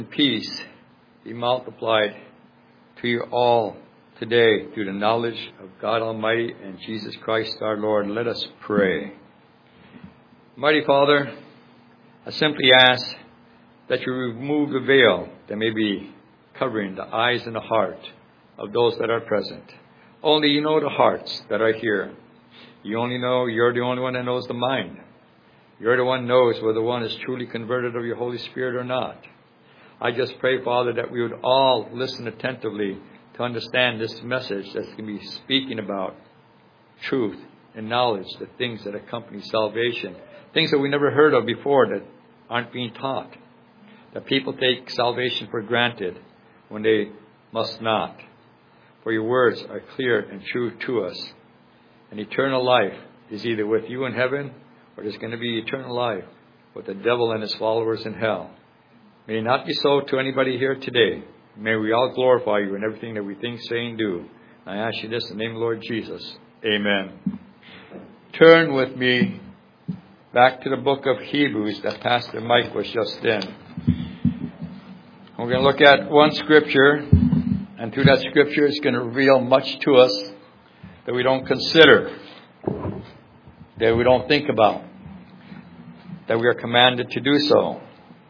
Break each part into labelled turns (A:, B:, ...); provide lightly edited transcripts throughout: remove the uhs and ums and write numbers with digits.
A: Peace be multiplied to you all today through the knowledge of God Almighty and Jesus Christ our Lord. Let us pray. Mighty Father, I simply ask that you remove the veil that may be covering the eyes and the heart of those that are present. Only you know the hearts that are here. You're the only one that knows the mind. You're the one who knows whether one is truly converted of your Holy Spirit or not. I just pray, Father, that we would all listen attentively to understand this message that's going to be speaking about truth and knowledge, the things that accompany salvation, things that we never heard of before that aren't being taught, that people take salvation for granted when they must not. For your words are clear and true to us. And eternal life is either with you in heaven or there's going to be eternal life with the devil and his followers in hell. May it not be so to anybody here today. May we all glorify you in everything that we think, say, and do. I ask you this in the name of the Lord Jesus. Amen. Turn with me back to the book of Hebrews that Pastor Mike was just in. We're going to look at one scripture, and through that scripture it's going to reveal much to us that we don't consider, that we don't think about, that we are commanded to do so.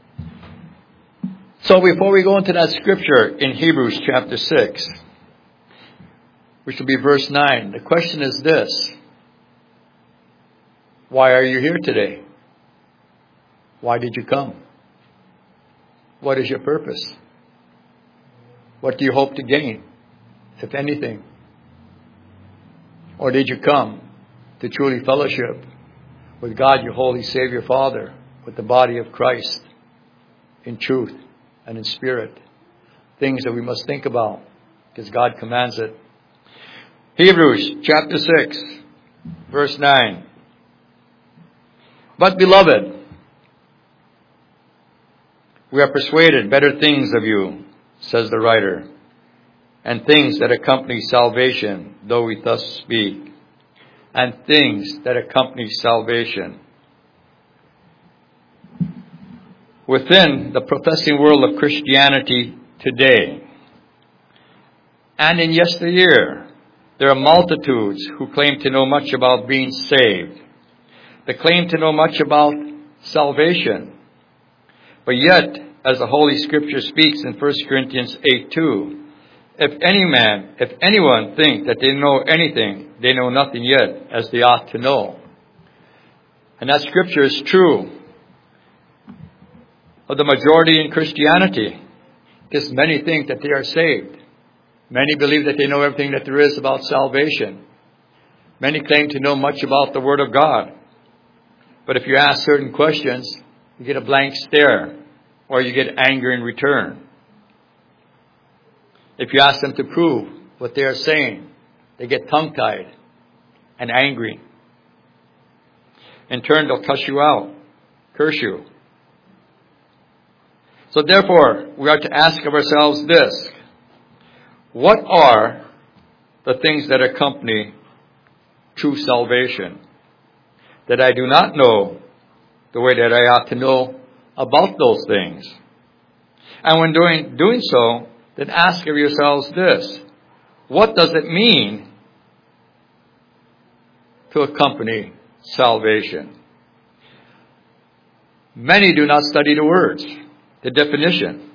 A: So before we go into that scripture in Hebrews chapter 6, which will be verse 9, the question is this: why are you here today? Why did you come? What is your purpose? What do you hope to gain, if anything? Or did you come to truly fellowship with God, your Holy Savior Father, with the body of Christ, in truth and in spirit? Things that we must think about because God commands it. Hebrews chapter 6, verse 9. But beloved, we are persuaded better things of you, says the writer, and things that accompany salvation, though we thus speak, and things that accompany salvation. Within the professing world of Christianity today, and in yesteryear, there are multitudes who claim to know much about being saved. They claim to know much about salvation. But yet, as the Holy Scripture speaks in 1 Corinthians 8:2, if anyone think that they know anything, they know nothing yet, as they ought to know. And that Scripture is true of the majority in Christianity, because many think that they are saved. Many believe that they know everything that there is about salvation. Many claim to know much about the Word of God. But if you ask certain questions, you get a blank stare, or you get anger in return. If you ask them to prove what they are saying, they get tongue-tied and angry. In turn, they'll cuss you out, curse you. So therefore, we are to ask of ourselves this: what are the things that accompany true salvation that I do not know the way that I ought to know about those things? And when doing so, then ask of yourselves this: what does it mean to accompany salvation? Many do not study the words, the definition.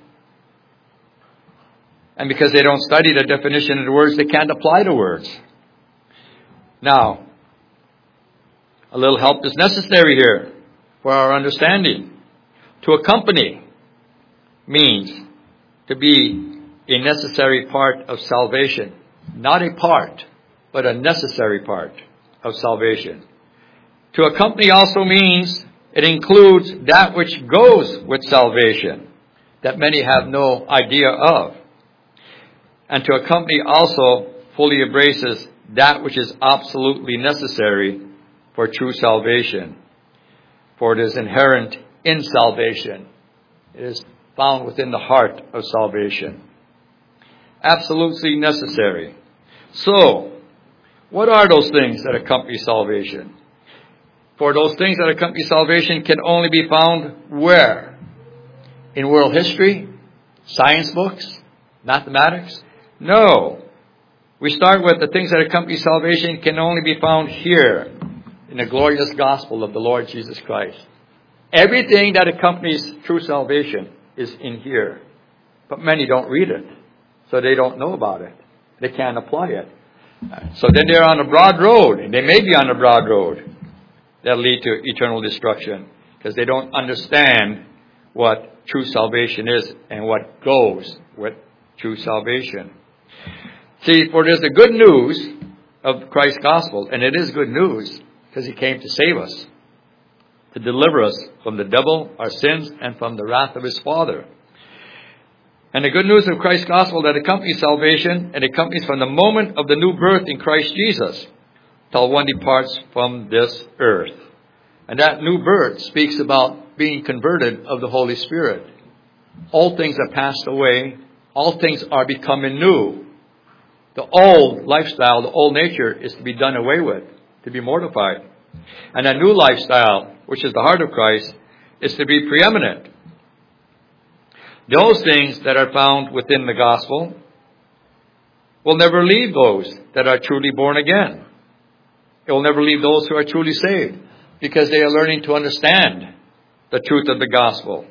A: And because they don't study the definition of the words, they can't apply the words. Now, a little help is necessary here for our understanding. To accompany means to be a necessary part of salvation. Not a part, but a necessary part of salvation. To accompany also means it includes that which goes with salvation that many have no idea of. And to accompany also fully embraces that which is absolutely necessary for true salvation. For it is inherent in salvation. It is found within the heart of salvation. Absolutely necessary. So, what are those things that accompany salvation? For those things that accompany salvation can only be found where? In world history? Science books? Mathematics? No. We start with the things that accompany salvation can only be found here in the glorious gospel of the Lord Jesus Christ. Everything that accompanies true salvation is in here. But many don't read it, so they don't know about it. They can't apply it. So then they're on a broad road, and they may be on a broad road that'll lead to eternal destruction because they don't understand what true salvation is and what goes with true salvation. See, for there's the good news of Christ's gospel, and it is good news because He came to save us, to deliver us from the devil, our sins, and from the wrath of His Father. And the good news of Christ's gospel that accompanies salvation, and accompanies from the moment of the new birth in Christ Jesus till one departs from this earth. And that new birth speaks about being converted of the Holy Spirit. All things are passed away. All things are becoming new. The old lifestyle, the old nature is to be done away with, to be mortified. And that new lifestyle, which is the heart of Christ, is to be preeminent. Those things that are found within the gospel will never leave those that are truly born again. It will never leave those who are truly saved because they are learning to understand the truth of the gospel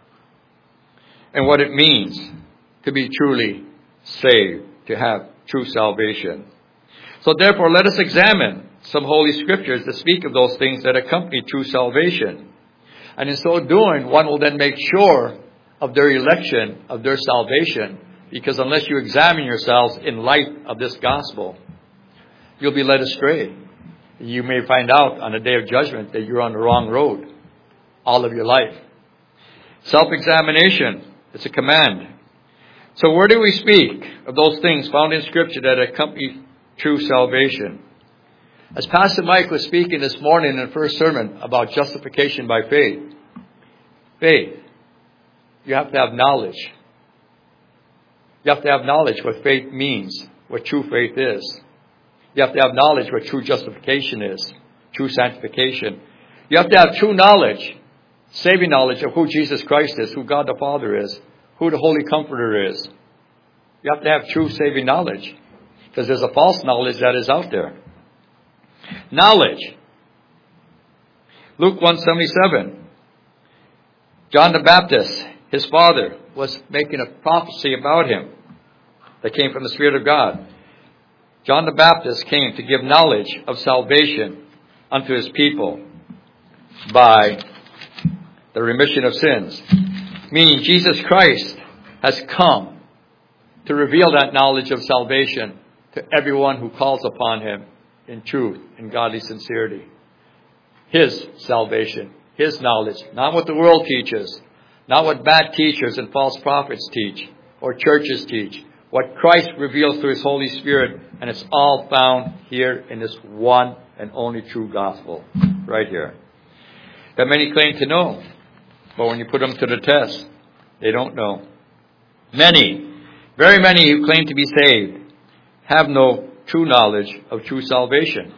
A: and what it means to be truly saved, to have true salvation. So therefore, let us examine some Holy Scriptures that speak of those things that accompany true salvation. And in so doing, one will then make sure of their election, of their salvation, because unless you examine yourselves in light of this gospel, you'll be led astray. You may find out on the day of judgment that you're on the wrong road all of your life. Self-examination is a command. So where do we speak of those things found in Scripture that accompany true salvation? As Pastor Mike was speaking this morning in the first sermon about justification by faith, you have to have knowledge. You have to have knowledge what faith means, what true faith is. You have to have knowledge what true justification is, true sanctification. You have to have true knowledge, saving knowledge of who Jesus Christ is, who God the Father is, who the Holy Comforter is. You have to have true saving knowledge because there's a false knowledge that is out there. Knowledge. Luke 1:77. John the Baptist, his father, was making a prophecy about him that came from the Spirit of God. John the Baptist came to give knowledge of salvation unto his people by the remission of sins. Meaning Jesus Christ has come to reveal that knowledge of salvation to everyone who calls upon Him in truth and godly sincerity. His salvation, His knowledge, not what the world teaches, not what bad teachers and false prophets teach or churches teach. What Christ reveals through His Holy Spirit, and it's all found here in this one and only true gospel, right here. That many claim to know, but when you put them to the test, they don't know. Many, very many who claim to be saved have no true knowledge of true salvation.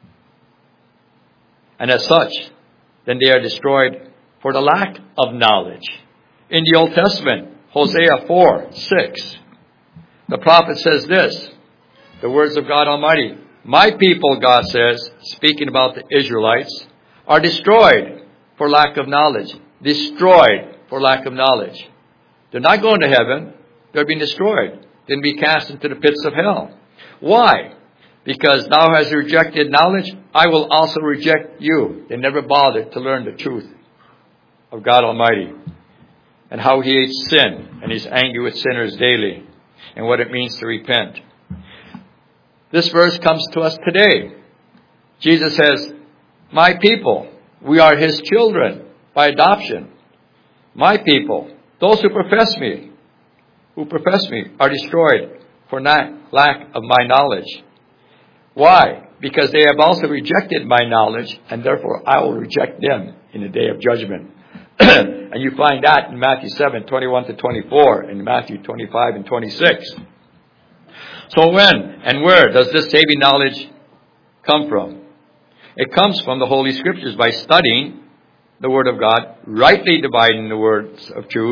A: And as such, then they are destroyed for the lack of knowledge. In the Old Testament, Hosea 4:6, the prophet says this, the words of God Almighty. My people, God says, speaking about the Israelites, are destroyed for lack of knowledge. Destroyed for lack of knowledge. They're not going to heaven. They're being destroyed. They'll be cast into the pits of hell. Why? Because thou hast rejected knowledge, I will also reject you. They never bothered to learn the truth of God Almighty and how He hates sin and He's angry with sinners daily and what it means to repent. This verse comes to us today. Jesus says, my people, we are His children by adoption. My people, those who profess me, are destroyed for lack of my knowledge. Why? Because they have also rejected my knowledge, and therefore I will reject them in the day of judgment. And you find that in Matthew 7:21-24, and Matthew 25 and 26. So when and where does this saving knowledge come from? It comes from the Holy Scriptures by studying the Word of God, rightly dividing the words of truth,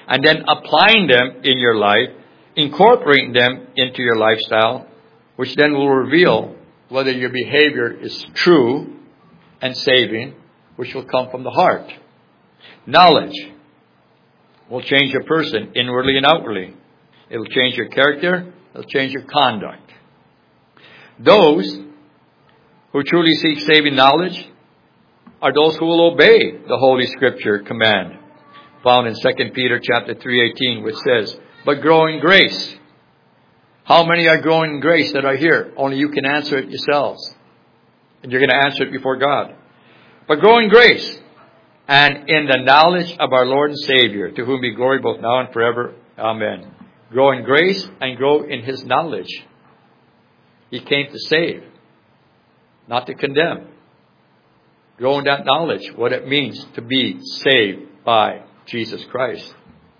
A: and then applying them in your life, incorporating them into your lifestyle, which then will reveal whether your behavior is true and saving, which will come from the heart. Knowledge will change a person inwardly and outwardly. It will change your character. It will change your conduct. Those who truly seek saving knowledge are those who will obey the Holy Scripture command found in 2 Peter chapter 3:18, which says, "But grow in grace." How many are growing in grace that are here? Only you can answer it yourselves. And you're going to answer it before God. But grow in grace and in the knowledge of our Lord and Savior, to whom be glory both now and forever. Amen. Grow in grace and grow in His knowledge. He came to save, not to condemn. Grow in that knowledge, what it means to be saved by Jesus Christ.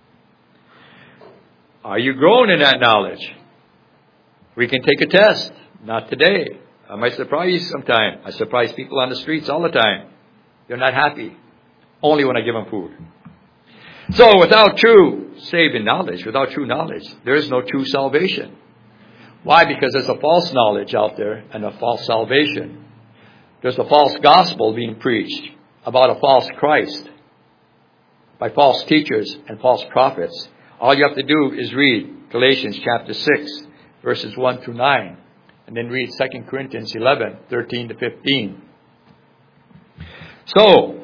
A: Are you growing in that knowledge? We can take a test. Not today. I might surprise you sometime. I surprise people on the streets all the time. They're not happy. Only when I give them food. So without true saving knowledge, without true knowledge, there is no true salvation. Why? Because there's a false knowledge out there and a false salvation. There's a false gospel being preached about a false Christ by false teachers and false prophets. All you have to do is read Galatians chapter 6, verses 1 through 9. And then read 2 Corinthians 11, 13 to 15. So,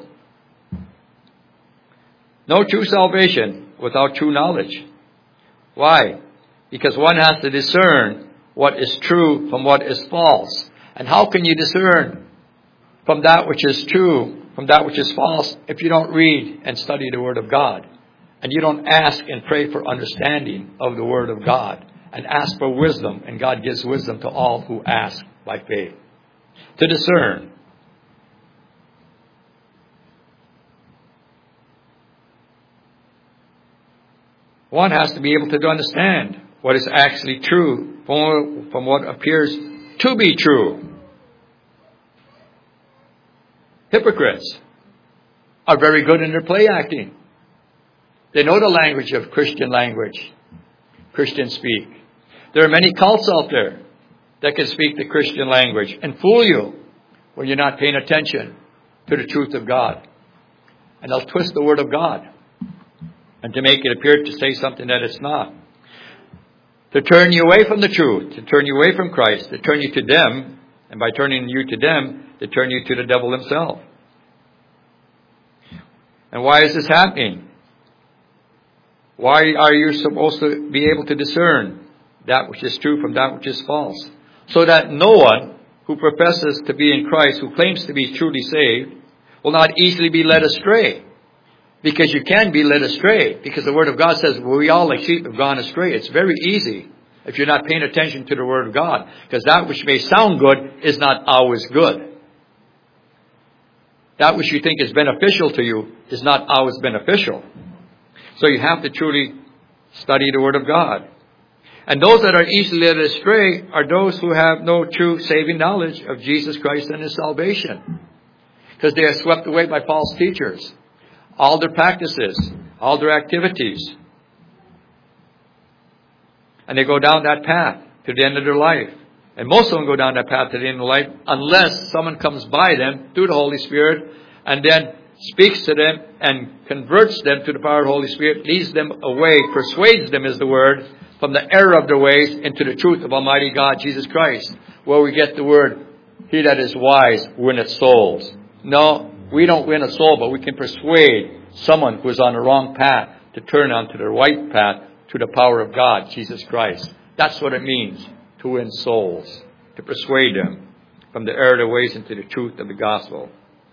A: no true salvation without true knowledge. Why? Because one has to discern what is true from what is false. And how can you discern from that which is true from that which is false if you don't read and study the Word of God? And you don't ask and pray for understanding of the Word of God. And ask for wisdom. And God gives wisdom to all who ask by faith. To discern. One has to be able to understand what is actually true from what appears to be true. Hypocrites are very good in their play acting. They know the language of Christian language. Christian speak. There are many cults out there that can speak the Christian language and fool you when you're not paying attention to the truth of God. And they'll twist the Word of God and to make it appear to say something that it's not. To turn you away from the truth, to turn you away from Christ, to turn you to them, and by turning you to them, to turn you to the devil himself. And why is this happening? Why are you supposed to be able to discern that which is true from that which is false? So that no one who professes to be in Christ, who claims to be truly saved, will not easily be led astray. Because you can be led astray. Because the Word of God says, we all like sheep have gone astray. It's very easy if you're not paying attention to the Word of God. Because that which may sound good is not always good. That which you think is beneficial to you is not always beneficial. So you have to truly study the Word of God. And those that are easily led astray are those who have no true saving knowledge of Jesus Christ and His salvation. Because they are swept away by false teachers. All their practices, all their activities. And they go down that path to the end of their life. And most of them go down that path to the end of life unless someone comes by them through the Holy Spirit and then speaks to them and converts them to the power of the Holy Spirit, leads them away, persuades them is the word, from the error of their ways into the truth of Almighty God, Jesus Christ, where we get the word, he that is wise winneth souls. No, we don't win a soul, but we can persuade someone who is on the wrong path to turn onto the right path to the power of God, Jesus Christ. That's what it means to win souls, to persuade them from the error of their ways into the truth of the gospel.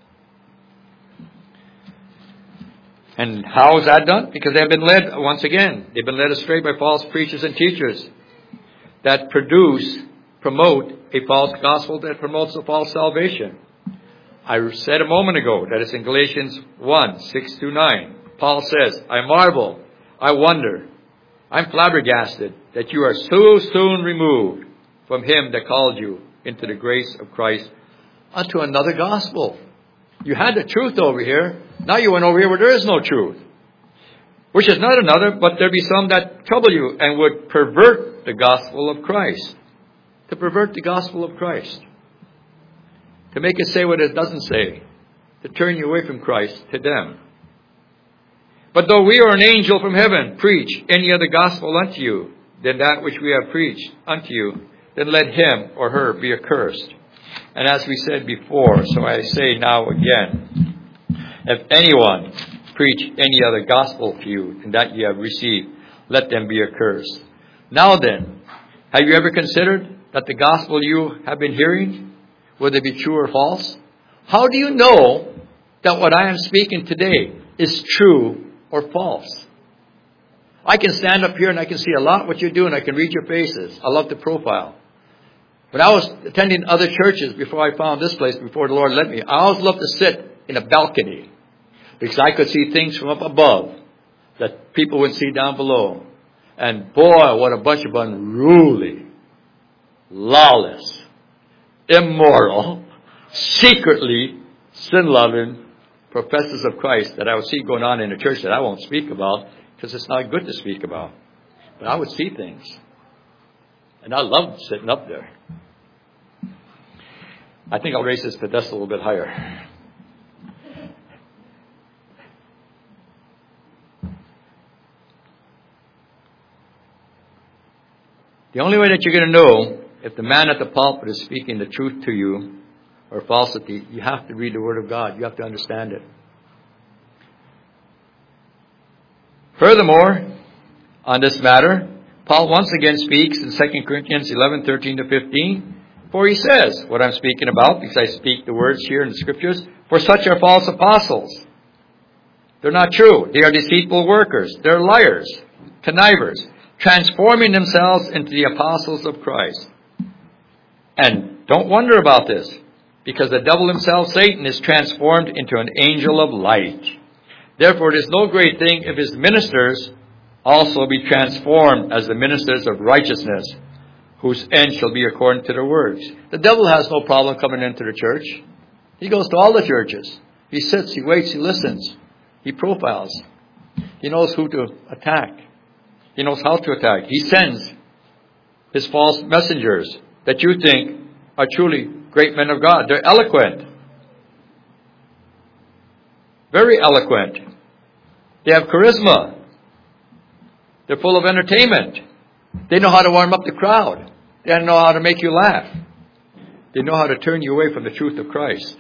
A: And how is that done? Because they have been led, once again, they've been led astray by false preachers and teachers that promote a false gospel that promotes a false salvation. I said a moment ago that it's in Galatians 1, 6 through 9. Paul says, I marvel, I wonder, I'm flabbergasted that you are so soon removed from him that called you into the grace of Christ unto another gospel. You had the truth over here. Now you went over here where there is no truth. Which is not another, but there be some that trouble you and would pervert the gospel of Christ. To pervert the gospel of Christ. To make it say what it doesn't say. To turn you away from Christ to them. But though we or an angel from heaven preach any other gospel unto you than that which we have preached unto you, then let him or her be accursed. And as we said before, so I say now again, if anyone preach any other gospel to you than that ye have received, let them be accursed. Now then, have you ever considered that the gospel you have been hearing, whether it be true or false? How do you know that what I am speaking today is true or false? I can stand up here and I can see a lot what you're doing. I can read your faces. I love the profile. When I was attending other churches before I found this place, before the Lord led me, I always loved to sit in a balcony because I could see things from up above that people would see down below. And boy, what a bunch of unruly, lawless, immoral, secretly sin-loving professors of Christ that I would see going on in a church that I won't speak about because it's not good to speak about. But I would see things. And I loved sitting up there. I think I'll raise this pedestal a little bit higher. The only way that you're going to know if the man at the pulpit is speaking the truth to you or falsity, you have to read the Word of God. You have to understand it. Furthermore, on this matter, Paul once again speaks in 2 Corinthians 11:13-15. For he says, what I'm speaking about, because I speak the words here in the Scriptures, for such are false apostles. They're not true. They are deceitful workers. They're liars, connivers, transforming themselves into the apostles of Christ. And don't wonder about this, because the devil himself, Satan, is transformed into an angel of light. Therefore, it is no great thing if his ministers also be transformed as the ministers of righteousness, whose end shall be according to their works. The devil has no problem coming into the church. He goes to all the churches. He sits, he waits, he listens. He profiles. He knows who to attack. He knows how to attack. He sends his false messengers that you think are truly great men of God. They're eloquent. Very eloquent. They have charisma. They're full of entertainment. They know how to warm up the crowd. They know how to make you laugh. They know how to turn you away from the truth of Christ.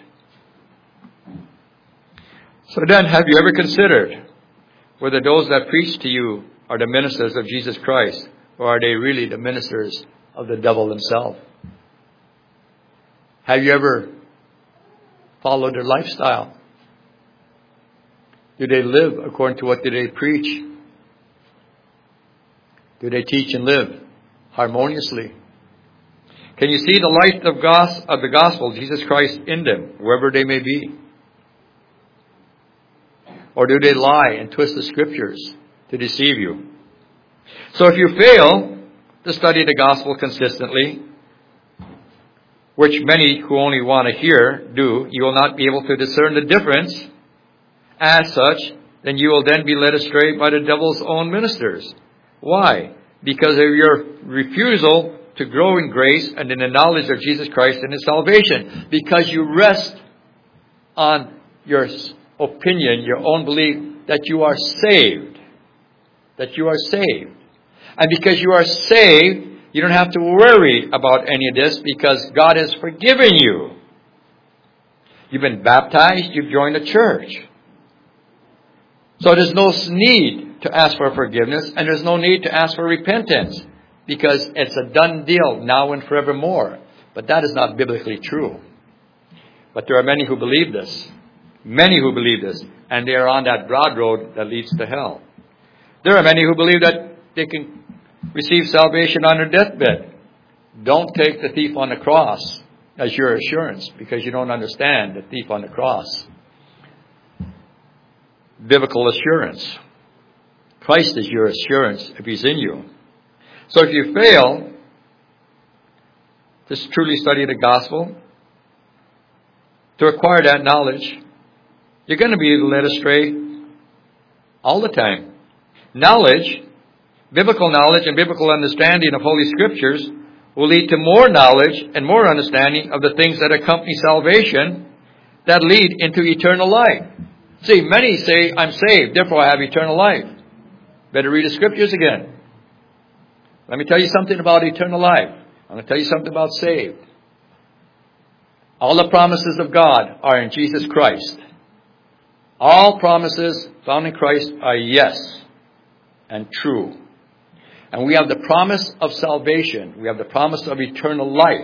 A: So then, have you ever considered whether those that preach to you are the ministers of Jesus Christ, or are they really the ministers of the devil himself? Have you ever followed their lifestyle? Do they live according to what do they preach? Do they teach and live harmoniously? Can you see the light of the gospel of Jesus Christ in them, wherever they may be? Or do they lie and twist the Scriptures to deceive you? So if you fail to study the gospel consistently, which many who only want to hear do, you will not be able to discern the difference. As such, then you will then be led astray by the devil's own ministers. Why? Because of your refusal to grow in grace and in the knowledge of Jesus Christ and His salvation. Because you rest on your opinion, your own belief that you are saved. That you are saved. And because you are saved, you don't have to worry about any of this because God has forgiven you. You've been baptized, you've joined a church. So there's no need to ask for forgiveness and there's no need to ask for repentance because it's a done deal now and forevermore. But that is not biblically true. But there are many who believe this. Many who believe this. And they are on that broad road that leads to hell. There are many who believe that they can receive salvation on their deathbed. Don't take the thief on the cross as your assurance because you don't understand the thief on the cross. Biblical assurance. Christ is your assurance if He's in you. So if you fail to truly study the gospel, to acquire that knowledge, you're going to be led astray all the time. Knowledge, biblical knowledge and biblical understanding of Holy Scriptures will lead to more knowledge and more understanding of the things that accompany salvation that lead into eternal life. See, many say, I'm saved, therefore I have eternal life. Better read the Scriptures again. Let me tell you something about eternal life. I'm going to tell you something about saved. All the promises of God are in Jesus Christ. All promises found in Christ are yes and true. And we have the promise of salvation. We have the promise of eternal life.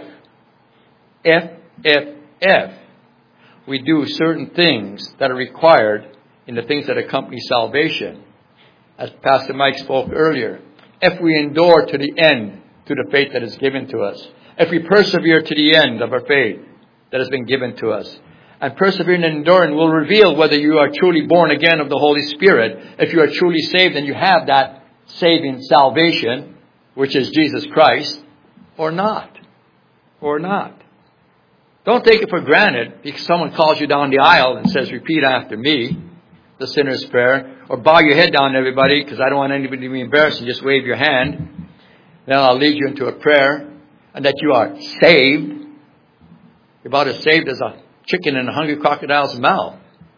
A: If we do certain things that are required in the things that accompany salvation. As Pastor Mike spoke earlier, if we endure to the end through the faith that is given to us, if we persevere to the end of our faith that has been given to us, and persevering and enduring will reveal whether you are truly born again of the Holy Spirit, if you are truly saved and you have that saving salvation, which is Jesus Christ, or not. Or not. Don't take it for granted because someone calls you down the aisle and says, repeat after me, the sinner's prayer, or bow your head down, everybody, because I don't want anybody to be embarrassed, and just wave your hand. Then I'll lead you into a prayer, and that you are saved. You're about as saved as a chicken in a hungry crocodile's mouth.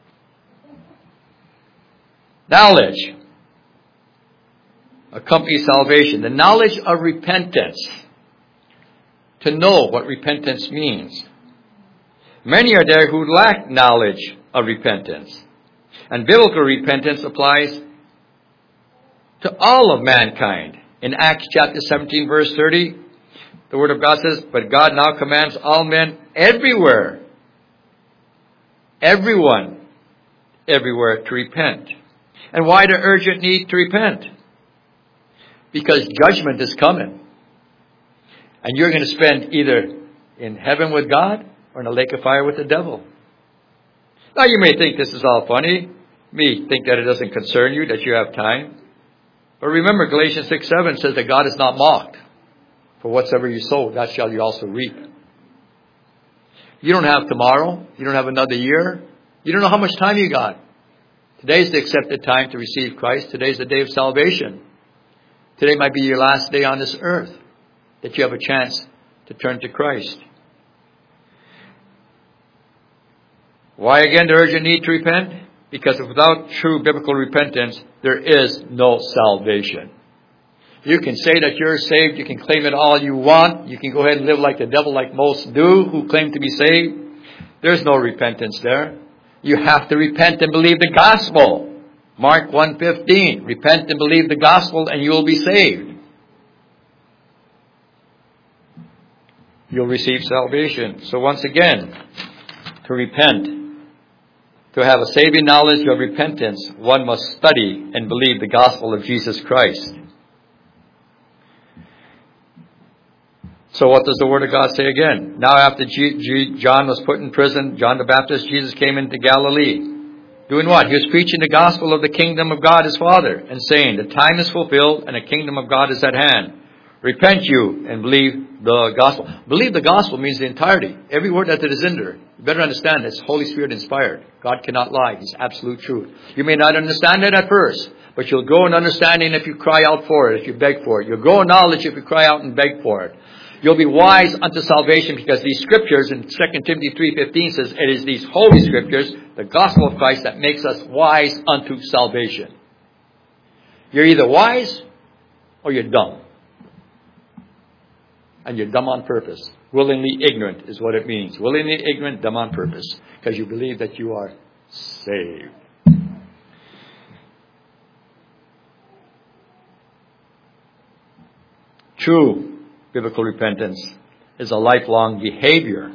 A: Knowledge accompanies salvation. The knowledge of repentance. To know what repentance means. Many are there who lack knowledge of repentance. And biblical repentance applies to all of mankind. In Acts chapter 17 verse 30, the Word of God says, but God now commands all men everywhere, everyone, everywhere to repent. And why the urgent need to repent? Because judgment is coming. And you're going to spend either in heaven with God or in a lake of fire with the devil. Now you may think this is all funny. Me think that it doesn't concern you, that you have time. But remember, Galatians 6:7 says that God is not mocked. For whatsoever you sow, that shall you also reap. You don't have tomorrow. You don't have another year. You don't know how much time you got. Today's the accepted time to receive Christ. Today's the day of salvation. Today might be your last day on this earth that you have a chance to turn to Christ. Why again the urgent need to repent? Because without true biblical repentance, there is no salvation. You can say that you're saved. You can claim it all you want. You can go ahead and live like the devil, like most do who claim to be saved. There's no repentance there. You have to repent and believe the gospel. Mark 1:15. Repent and believe the gospel and you will be saved. You'll receive salvation. So once again, to repent, to have a saving knowledge of repentance, one must study and believe the gospel of Jesus Christ. So what does the Word of God say again? Now after John was put in prison, John the Baptist, Jesus came into Galilee. Doing what? He was preaching the gospel of the kingdom of God his Father and saying, the time is fulfilled and the kingdom of God is at hand. Repent you and believe the gospel. Believe the gospel means the entirety. Every word that is in there. You better understand it's Holy Spirit inspired. God cannot lie. He's absolute truth. You may not understand it at first, but you'll grow in understanding if you cry out for it, if you beg for it. You'll grow in knowledge if you cry out and beg for it. You'll be wise unto salvation because these scriptures in 2 Timothy 3:15 says it is these holy scriptures, the gospel of Christ, that makes us wise unto salvation. You're either wise or you're dumb. And you're dumb on purpose. Willingly ignorant is what it means. Willingly ignorant, dumb on purpose. Because you believe that you are saved. True biblical repentance is a lifelong behavior.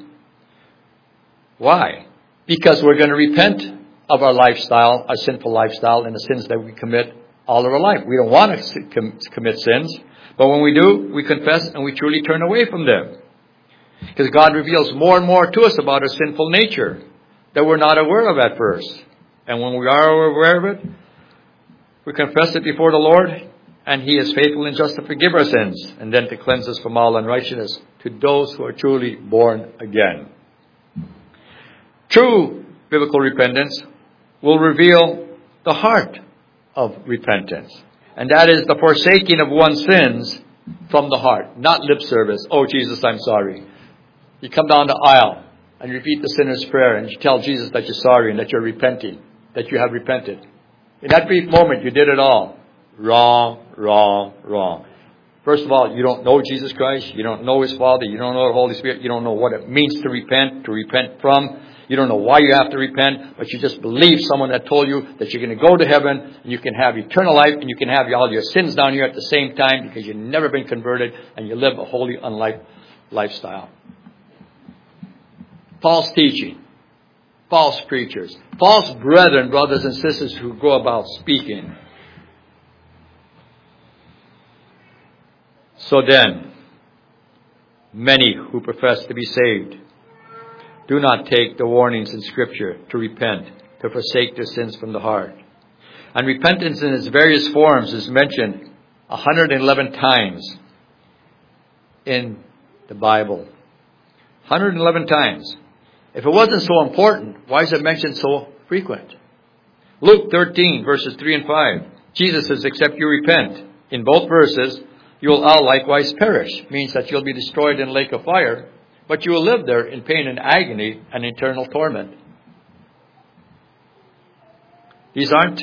A: Why? Because we're going to repent of our lifestyle, our sinful lifestyle, and the sins that we commit all of our life. We don't want to commit sins. But when we do, we confess and we truly turn away from them. Because God reveals more and more to us about our sinful nature that we're not aware of at first. And when we are aware of it, we confess it before the Lord, and He is faithful and just to forgive our sins and then to cleanse us from all unrighteousness to those who are truly born again. True biblical repentance will reveal the heart of repentance. And that is the forsaking of one's sins from the heart. Not lip service. Oh, Jesus, I'm sorry. You come down the aisle and you repeat the sinner's prayer and you tell Jesus that you're sorry and that you're repenting, that you have repented. In that brief moment, you did it all. Wrong, wrong, wrong. First of all, you don't know Jesus Christ. You don't know His Father. You don't know the Holy Spirit. You don't know what it means to repent from. You don't know why you have to repent, but you just believe someone that told you that you're going to go to heaven and you can have eternal life and you can have all your sins down here at the same time because you've never been converted and you live a holy, unlike lifestyle. False teaching, false preachers, false brethren, brothers and sisters who go about speaking. So then, many who profess to be saved do not take the warnings in Scripture to repent, to forsake their sins from the heart. And repentance in its various forms is mentioned 111 times in the Bible. 111 times. If it wasn't so important, why is it mentioned so frequent? Luke 13, verses 3 and 5. Jesus says, except you repent. In both verses, you will all likewise perish. Means that you'll be destroyed in a lake of fire, but you will live there in pain and agony and eternal torment. These aren't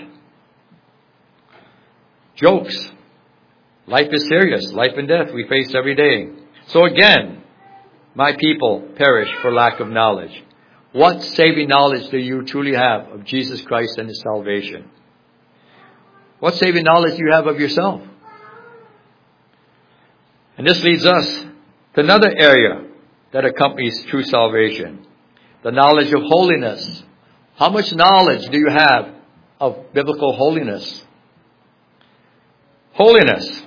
A: jokes. Life is serious. Life and death we face every day. So again, my people perish for lack of knowledge. What saving knowledge do you truly have of Jesus Christ and His salvation? What saving knowledge do you have of yourself? And this leads us to another area that accompanies true salvation. The knowledge of holiness. How much knowledge do you have of biblical holiness? Holiness.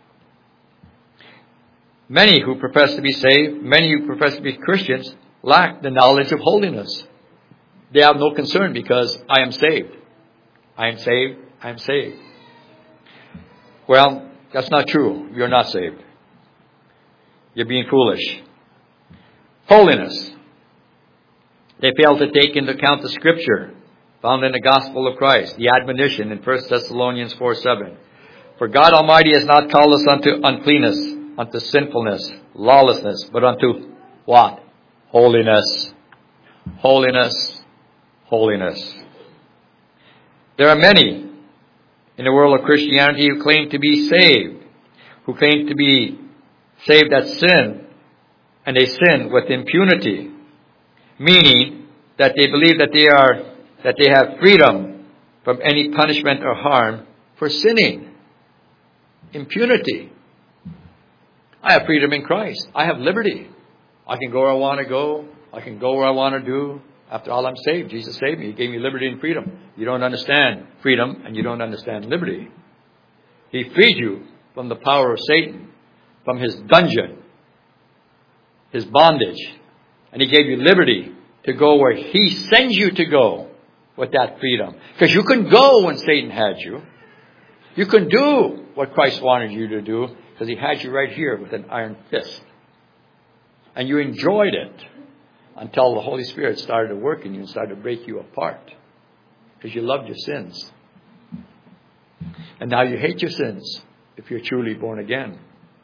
A: Many who profess to be saved, many who profess to be Christians, lack the knowledge of holiness. They have no concern because I am saved. I am saved. I am saved. Well, that's not true. You're not saved. You're being foolish. Holiness. They fail to take into account the Scripture found in the gospel of Christ, the admonition in 1 Thessalonians 4:7. For God Almighty has not called us unto uncleanness, unto sinfulness, lawlessness, but unto what? Holiness. Holiness. Holiness. There are many in the world of Christianity who claim to be saved, who claim to be saved at sin, and they sin with impunity, meaning that they believe that they have freedom from any punishment or harm for sinning. Impunity. I have freedom in Christ. I have liberty. I can go where I want to go. I can go where I want to do. After all, I'm saved. Jesus saved me. He gave me liberty and freedom. You don't understand freedom and you don't understand liberty. He freed you from the power of Satan, from his dungeon, his bondage. And He gave you liberty to go where He sends you to go with that freedom. Because you couldn't go when Satan had you. You couldn't do what Christ wanted you to do because He had you right here with an iron fist. And you enjoyed it until the Holy Spirit started to work in you and started to break you apart. Because you loved your sins. And now you hate your sins if you're truly born again.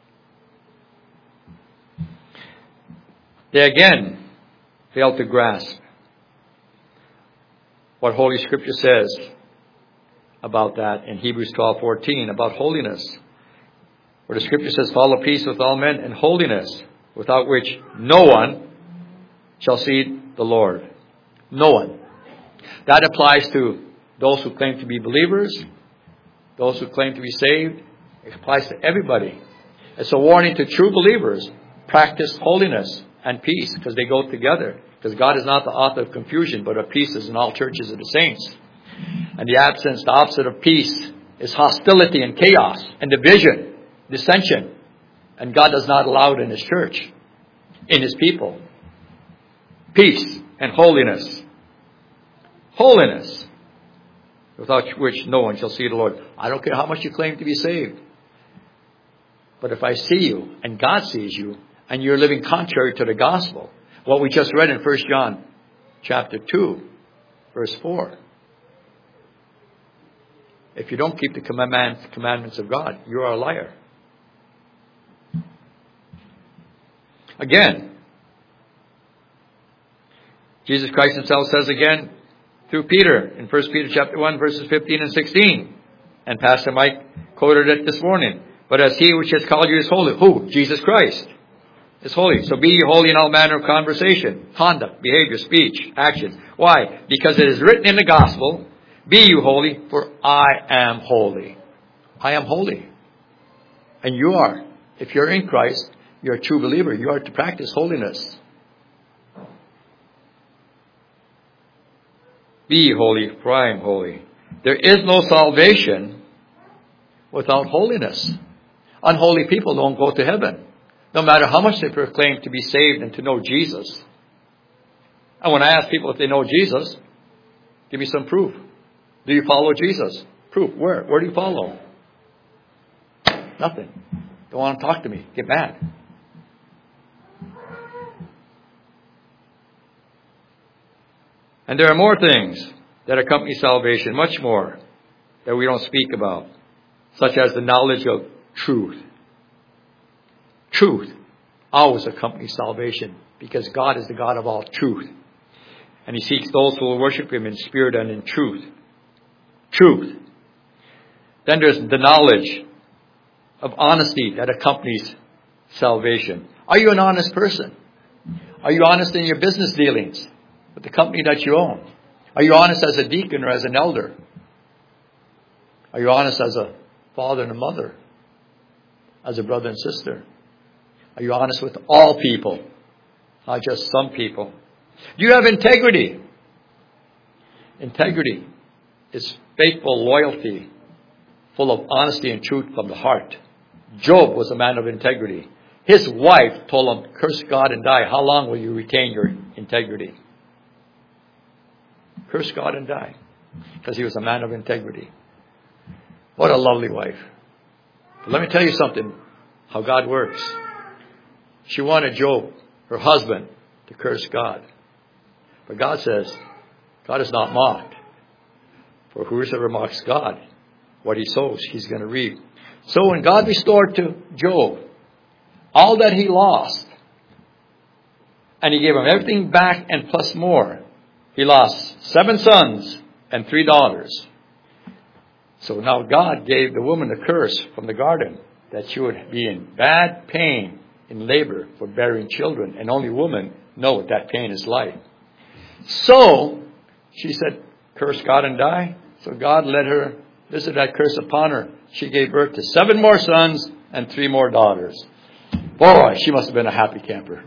A: They again fail to grasp what Holy Scripture says about that in Hebrews 12:14 about holiness. Where the Scripture says, follow peace with all men and holiness, without which no one shall see the Lord. No one. That applies to those who claim to be believers, those who claim to be saved. It applies to everybody. It's a warning to true believers. Practice holiness and peace, because they go together. Because God is not the author of confusion, but of peace is in all churches of the saints. And the opposite of peace is hostility and chaos and division, dissension. And God does not allow it in His church, in His people. Peace and holiness. Holiness, without which no one shall see the Lord. I don't care how much you claim to be saved. But if I see you and God sees you and you're living contrary to the gospel, what we just read in 1 John chapter 2, verse 4. if you don't keep the commandments of God, you are a liar. Again, Jesus Christ himself says again through Peter in 1 Peter chapter 1 verses 15 and 16. And Pastor Mike quoted it this morning. But as he which has called you is holy. Who? Jesus Christ is holy. So be ye holy in all manner of conversation, conduct, behavior, speech, action. Why? Because it is written in the gospel, be you holy, for I am holy. I am holy. And you are. If you're in Christ, you're a true believer. You are to practice holiness. Be ye holy, for I am holy. There is no salvation without holiness. Unholy people don't go to heaven, no matter how much they proclaim to be saved and to know Jesus. And when I ask people if they know Jesus, give me some proof. Do you follow Jesus? Proof. Where? Where do you follow? Nothing. Don't want to talk to me. Get mad. And there are more things that accompany salvation, much more, that we don't speak about, such as the knowledge of truth. Truth always accompanies salvation, because God is the God of all truth. And He seeks those who will worship Him in spirit and in truth. Truth. Then there's the knowledge of honesty that accompanies salvation. Are you an honest person? Are you honest in your business dealings with the company that you own? Are you honest as a deacon or as an elder? Are you honest as a father and a mother? As a brother and sister? Are you honest with all people? Not just some people. Do you have integrity? Integrity is faithful loyalty, full of honesty and truth from the heart. Job was a man of integrity. His wife told him, curse God and die. How long will you retain your integrity? Curse God and die. Because he was a man of integrity. What a lovely wife. But let me tell you something, how God works. She wanted Job, her husband, to curse God. But God says, God is not mocked. For whosoever mocks God, what he sows, he's going to reap. So when God restored to Job all that he lost, and He gave him everything back and plus more, he lost 7 sons and 3 daughters. So now God gave the woman a curse from the garden, that she would be in bad pain in labor for bearing children. And only women know what that pain is like. So she said, curse God and die. So God let her visit that curse upon her. She gave birth to 7 more sons and 3 more daughters. Boy, she must have been a happy camper.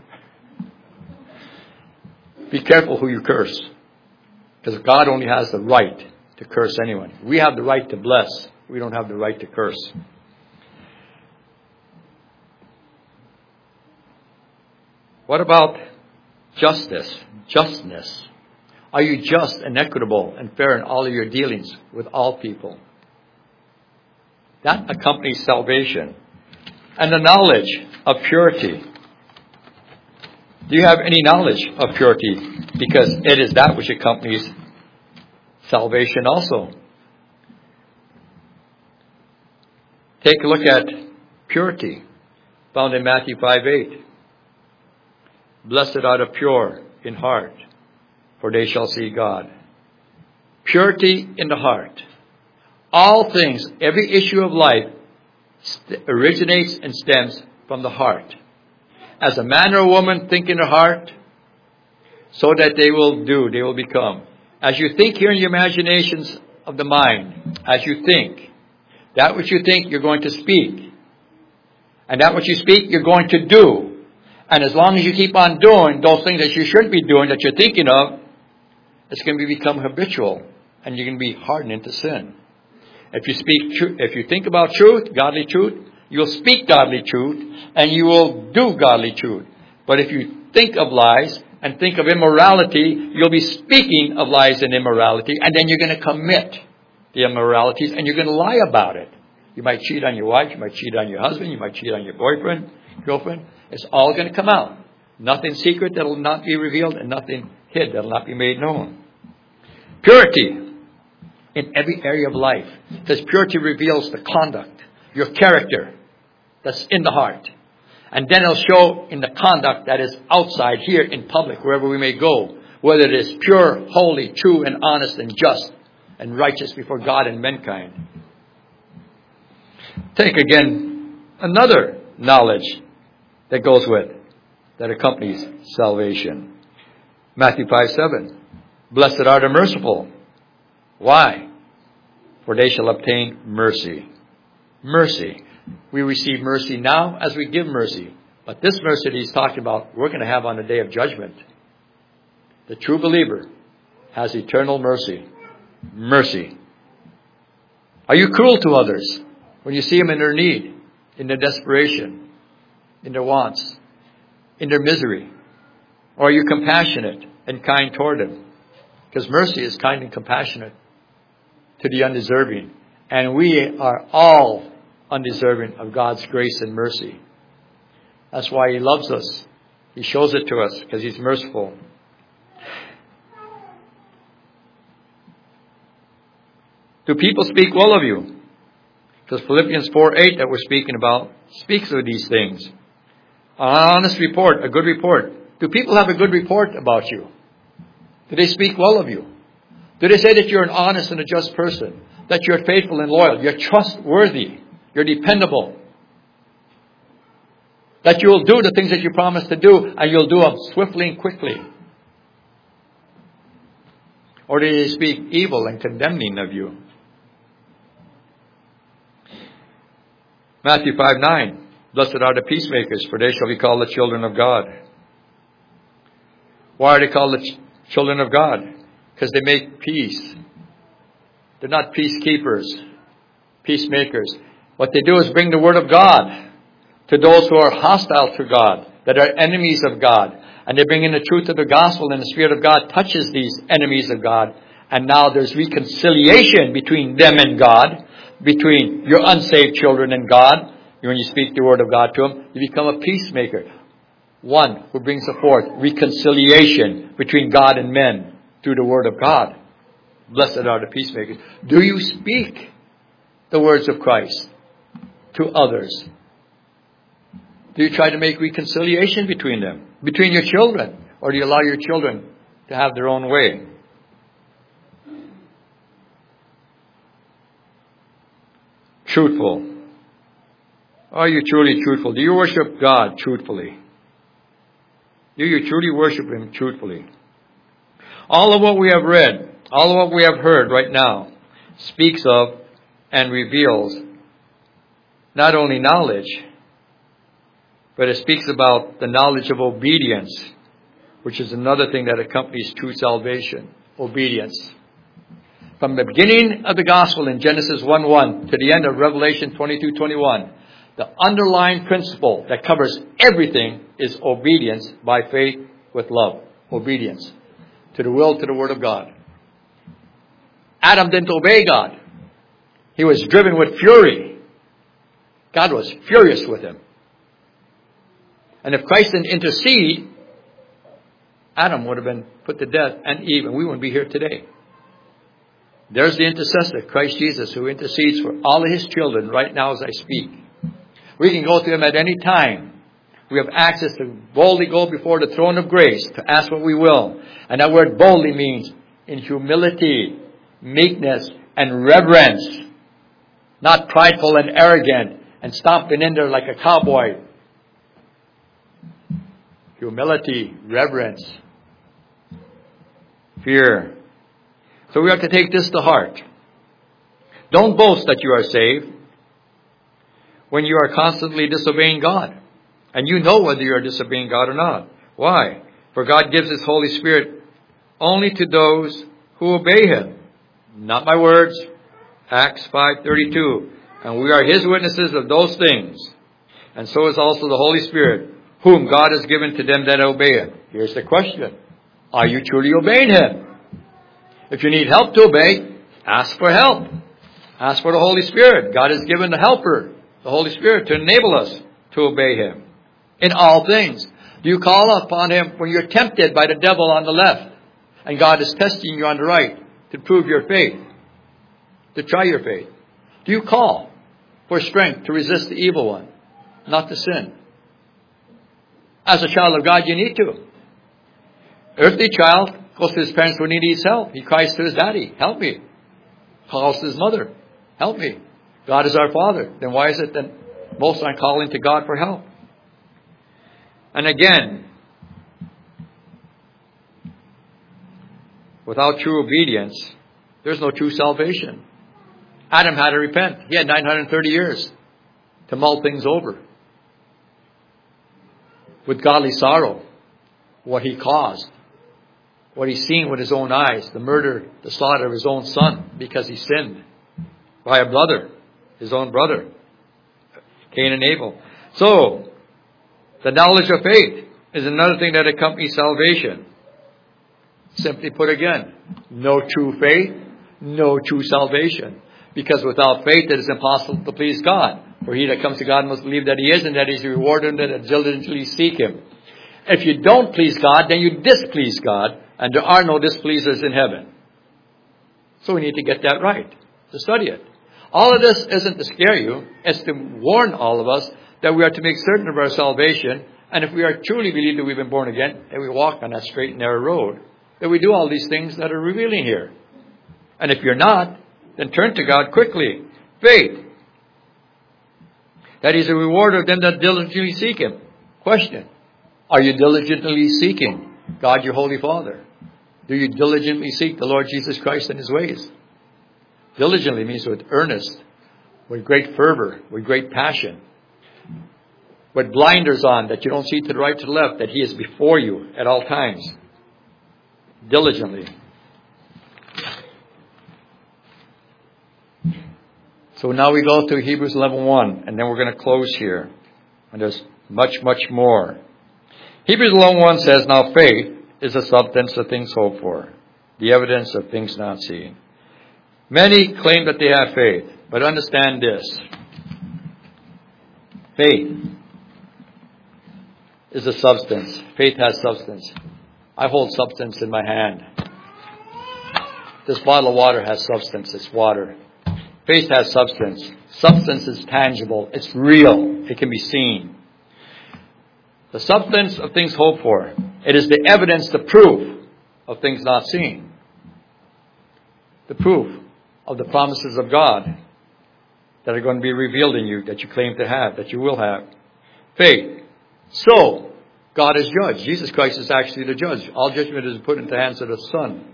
A: Be careful who you curse. Because God only has the right to curse anyone. We have the right to bless. We don't have the right to curse. What about justice? Justness. Are you just and equitable and fair in all of your dealings with all people? That accompanies salvation. And the knowledge of purity. Do you have any knowledge of purity? Because it is that which accompanies salvation also. Take a look at purity, found in Matthew 5:8. Blessed are the pure in heart, for they shall see God. Purity in the heart. All things, every issue of life originates and stems from the heart. As a man or a woman think in the heart, so that they will become. As you think here in your imaginations of the mind, as you think, that which you think you're going to speak. And that which you speak you're going to do. And as long as you keep on doing those things that you shouldn't be doing, that you're thinking of, it's going to become habitual. And you're going to be hardened into sin. If you think about truth, godly truth, you'll speak godly truth and you will do godly truth. But if you think of lies and think of immorality, you'll be speaking of lies and immorality, and then you're going to commit the immoralities and you're going to lie about it. You might cheat on your wife, you might cheat on your husband, you might cheat on your boyfriend, girlfriend. It's all going to come out. Nothing secret that will not be revealed, and nothing hid that will not be made known. Purity in every area of life. Because purity reveals the conduct, your character that's in the heart. And then it'll show in the conduct that is outside here in public, wherever we may go, whether it is pure, holy, true, and honest, and just, and righteous before God and mankind. Take again another knowledge that goes with, that accompanies salvation. Matthew 5:7. Blessed are the merciful. Why? For they shall obtain mercy. Mercy. We receive mercy now as we give mercy. But this mercy that he's talking about, we're going to have on the day of judgment. The true believer has eternal mercy. Mercy. Are you cruel to others when you see them in their need, in their desperation, in their wants, in their misery? Or are you compassionate and kind toward them? Because mercy is kind and compassionate to the undeserving. And we are all undeserving of God's grace and mercy. That's why He loves us. He shows it to us because He's merciful. Do people speak well of you? Because Philippians 4:8 that we're speaking about speaks of these things. An honest report, a good report. Do people have a good report about you? Do they speak well of you? Do they say that you're an honest and a just person? That you're faithful and loyal? You're trustworthy? You're dependable? That you'll do the things that you promised to do and you'll do them swiftly and quickly? Or do they speak evil and condemning of you? Matthew 5:9. Blessed are the peacemakers, for they shall be called the children of God. Why are they called the children of God? Because they make peace. They're not peacekeepers, peacemakers. What they do is bring the word of God to those who are hostile to God, that are enemies of God. And they bring in the truth of the gospel, and the Spirit of God touches these enemies of God. And now there's reconciliation between them and God, between your unsaved children and God. When you speak the word of God to them, you become a peacemaker. One who brings forth reconciliation between God and men through the word of God. Blessed are the peacemakers. Do you speak the words of Christ to others? Do you try to make reconciliation between them, between your children? Or do you allow your children to have their own way? Truthful. Are you truly truthful? Do you worship God truthfully? Do you truly worship Him truthfully? All of what we have read, all of what we have heard right now speaks of and reveals not only knowledge, but it speaks about the knowledge of obedience, which is another thing that accompanies true salvation. Obedience. From the beginning of the gospel in Genesis 1:1 to the end of Revelation 22:21, the underlying principle that covers everything is obedience by faith with love. Obedience to the will, to the word of God. Adam didn't obey God. He was driven with fury. God was furious with him. And if Christ didn't intercede, Adam would have been put to death, and Eve, and we wouldn't be here today. There's the intercessor, Christ Jesus, who intercedes for all of His children right now as I speak. We can go to Him at any time. We have access to boldly go before the throne of grace to ask what we will. And that word boldly means in humility, meekness, and reverence. Not prideful and arrogant and stomping in there like a cowboy. Humility, reverence, fear. So we have to take this to heart. Don't boast that you are saved when you are constantly disobeying God. And you know whether you are disobeying God or not. Why? For God gives His Holy Spirit only to those who obey Him. Not my words. Acts 5:32. And we are His witnesses of those things. And so is also the Holy Spirit, whom God has given to them that obey Him. Here's the question. Are you truly obeying Him? If you need help to obey, ask for help. Ask for the Holy Spirit. God has given the helper, the Holy Spirit, to enable us to obey Him in all things. Do you call upon Him when you're tempted by the devil on the left and God is testing you on the right to prove your faith? to try your faith? Do you call for strength to resist the evil one, not to sin? As a child of God, you need to. Earthly child goes to his parents when he needs help. He cries to his daddy, help me. Calls to his mother, help me. God is our Father. Then why is it that most aren't calling to God for help? And again, without true obedience, there's no true salvation. Adam had to repent. He had 930 years to mull things over. With godly sorrow, what he caused, what he's seen with his own eyes, the murder, the slaughter of his own son because he sinned by a brother, his own brother, Cain and Abel. So, the knowledge of faith is another thing that accompanies salvation. Simply put again, no true faith, no true salvation. Because without faith it is impossible to please God. For he that comes to God must believe that he is, and that he is a rewarder, and that diligently seek him. If you don't please God, then you displease God, and there are no displeasers in heaven. So we need to get that right, to study it. All of this isn't to scare you, it's to warn all of us that we are to make certain of our salvation, and if we are truly believe that we've been born again, and we walk on that straight and narrow road, that we do all these things that are revealing here. And if you're not, then turn to God quickly. Faith. That he's a rewarder of them that diligently seek him. Question. Are you diligently seeking God your Holy Father? Do you diligently seek the Lord Jesus Christ and his ways? Diligently means with earnest, with great fervor, with great passion. With blinders on that you don't see to the right to the left, that he is before you at all times. Diligently. So now we go to Hebrews 11:1, and then we're going to close here. And there's much, much more. Hebrews 11:1 says, now faith is the substance of things hoped for, the evidence of things not seen. Many claim that they have faith, but understand this. Faith is a substance. Faith has substance. I hold substance in my hand. This bottle of water has substance. It's water. Faith has substance. Substance is tangible. It's real. It can be seen. The substance of things hoped for. It is the evidence, the proof of things not seen. The proof of the promises of God that are going to be revealed in you, that you claim to have, that you will have. Faith. So, God is judge. Jesus Christ is actually the judge. All judgment is put into the hands of the Son.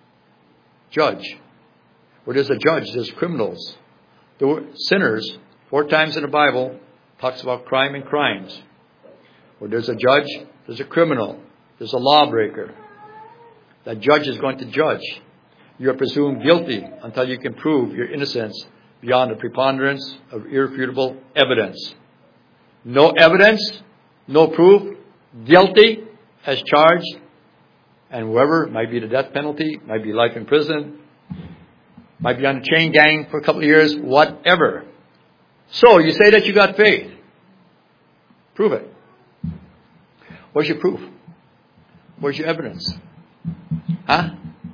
A: Judge. Where there's a judge, there's criminals. There were sinners, 4 times in the Bible, talks about crime and crimes. Where there's a judge, there's a criminal. There's a lawbreaker. That judge is going to judge. You are presumed guilty until you can prove your innocence beyond the preponderance of irrefutable evidence. No evidence, no proof, guilty as charged, and whoever, might be the death penalty, might be life in prison, might be on a chain gang for a couple of years, whatever. So, you say that you got faith. Prove it. Where's your proof? Where's your evidence? Huh?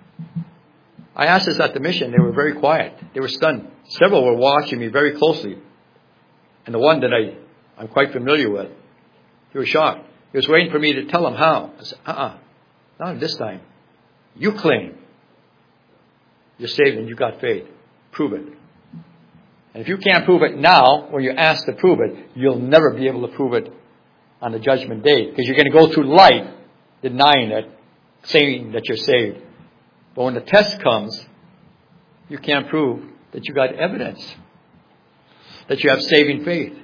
A: I asked this at the mission. They were very quiet. They were stunned. Several were watching me very closely. And the one that I'm quite familiar with, he was shocked. He was waiting for me to tell him how. I said, not this time. You claim you're saved and you got faith. Prove it. And if you can't prove it now, when you're asked to prove it, you'll never be able to prove it on the judgment day. Because you're going to go through life denying it, saying that you're saved. But when the test comes, you can't prove that you got evidence, that you have saving faith.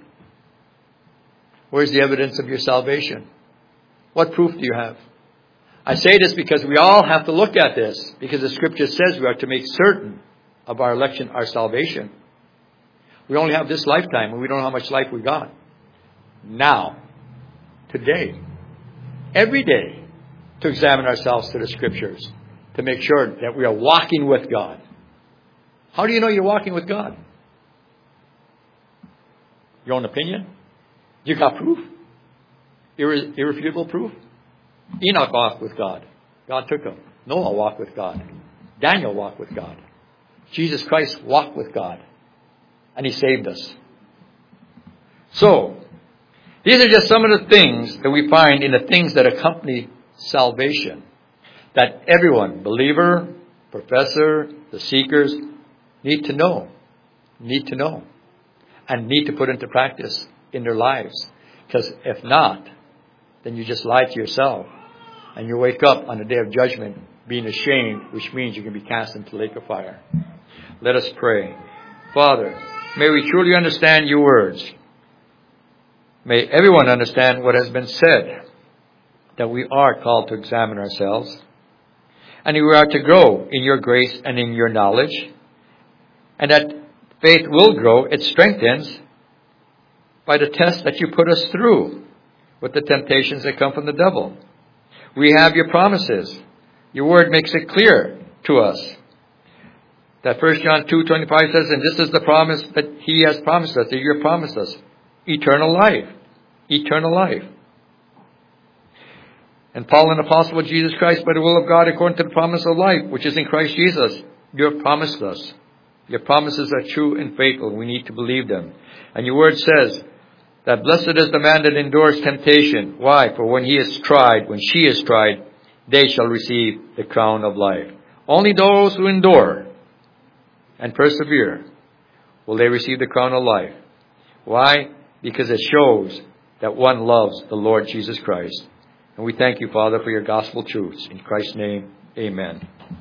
A: Where's the evidence of your salvation? What proof do you have? I say this because we all have to look at this, because the scripture says we are to make certain of our election, our salvation. We only have this lifetime, and we don't know how much life we got. Now, today, every day, to examine ourselves to the scriptures, to make sure that we are walking with God. How do you know you're walking with God? Your own opinion? You got proof? Irrefutable proof? Enoch walked with God. God took him. Noah walked with God. Daniel walked with God. Jesus Christ walked with God. And He saved us. So, these are just some of the things that we find in the things that accompany salvation. That everyone, believer, professor, the seekers, need to know. Need to know. And need to put into practice in their lives. Because if not, then you just lie to yourself. And you wake up on the day of judgment being ashamed, which means you can be cast into the lake of fire. Let us pray. Father, may we truly understand your words. May everyone understand what has been said, that we are called to examine ourselves, and we are to grow in your grace and in your knowledge, and that faith will grow, it strengthens by the test that you put us through with the temptations that come from the devil. We have your promises. Your word makes it clear to us that 1 John 2:25 says, and this is the promise that He has promised us, that you have promised us, eternal life. Eternal life. And Paul, an apostle of Jesus Christ, by the will of God, according to the promise of life, which is in Christ Jesus, you have promised us. Your promises are true and faithful. We need to believe them. And your word says that blessed is the man that endures temptation. Why? For when he is tried, when she is tried, they shall receive the crown of life. Only those who endure and persevere will they receive the crown of life. Why? Because it shows that one loves the Lord Jesus Christ. And we thank you, Father, for your gospel truths. In Christ's name, amen.